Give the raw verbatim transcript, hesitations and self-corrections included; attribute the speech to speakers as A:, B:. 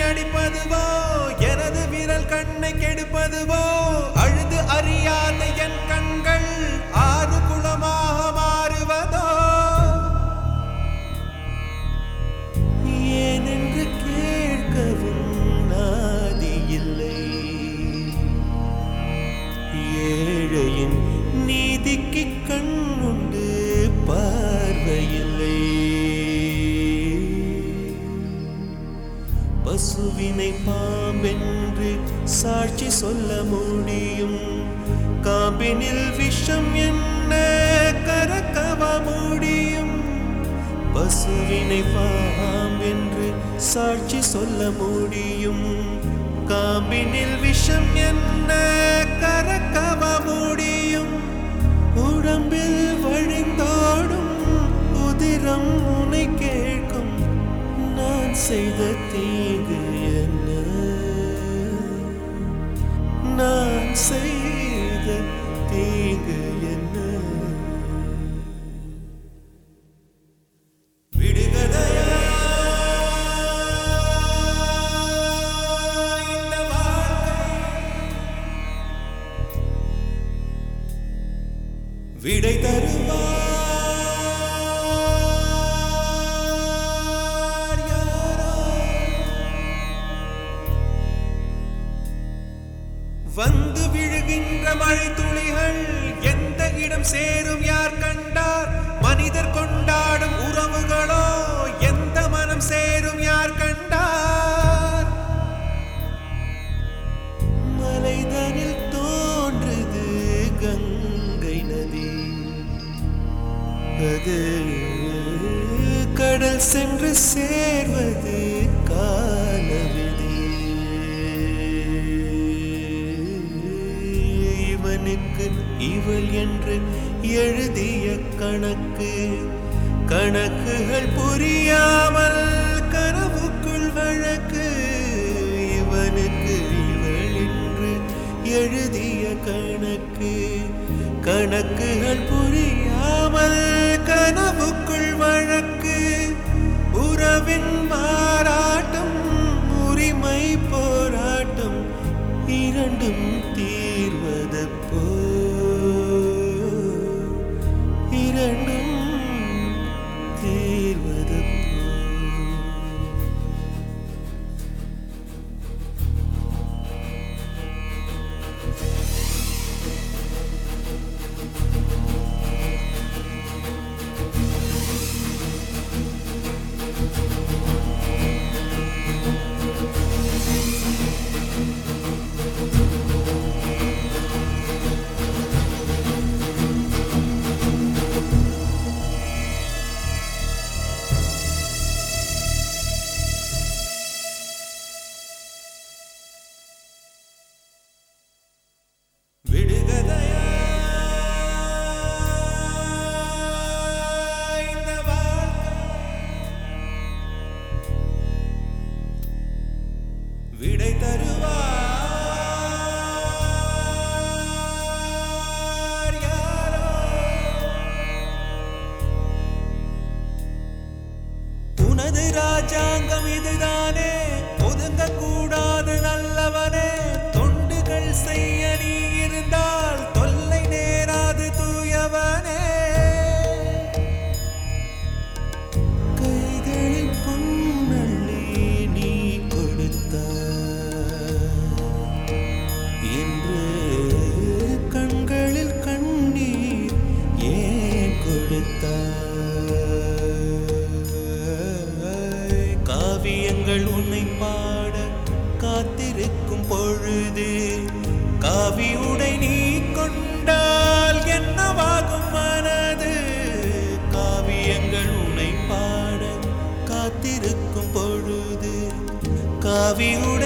A: அடிப்பதுவோ எனது விரல் கண்ணை கெடுப்பதுவோ அழுது அறியாத என் கண்கள் ஆறு குளமாக மாறுவதோ ஏனென்று கேட்கவும் நாதி இல்லை ஏழையின் நீதிக்கு கண்ணுண்டு பார்வையில்லை பசுவினை பாம்பென்று சாட்சி சொல்ல முடியும் காம்பினில் விஷம் என்ன கரக்கவ முடியும் பசுவினை பாம்பென்று சாட்சி சொல்ல முடியும் காம்பினில் விஷம் என்ன கரக்கவ முடியும் உடம்பில் வழிந்தோடும் உதிரம் உனை கேட்கும் நான் செய்த தீங்கு என்ன நான் செய்த தீங்கு என்ன விடுகதையா இந்த வாழ்க்கை விடை தருவா வந்து விழுகின்ற மழை துளிகள் எந்த இடம் சேரும் யார் கண்டார் மனிதர் கொண்டாடும் உறவுகளோ எந்த மனம் சேரும் யார் கண்டார் மலைதனில் தோன்றுது கங்கை நதி அது கடல் சென்று சேர்வது காலவிதி இவனுக்கு இவள் என்று எழுதிய கணக்கு கணக்குகள் புரியாமல் கனவுக்குள் வழக்கு இவனுக்கு இவள் என்று எழுதிய கணக்கு கணக்குகள் புரியாமல் கனவுக்குள் வழக்கு உறவின் மாறாட்டம் உரிமை போராட்டம் இரண்டும் தீர்வதப்போ இரண்டும் தீர்வதப்போ விடுகதையா இந்த வாழ்க்கை விடை தருவார் யாரோ உனது ராஜாங்கம் இதுதானே ஒதுங்க கூடாது நல்லவனே தொண்டுகள் செய்ய நீ இருந்தால் தொல்லை நேராது தூயவனே கைகளில் பொன்னள்ளி நீ கொடுத்தாய் இன்று கண்களில் கண்ணீர் ஏன் கொடுத்தாய் காவியங்கள் உன்னை பாட காத்திருக்கும் பொழுது காவி உடை நீ கொண்டால் என்னவாகும் மனது காவியங்கள் உன்னை பாட காத்திருக்கும் பொழுது காவி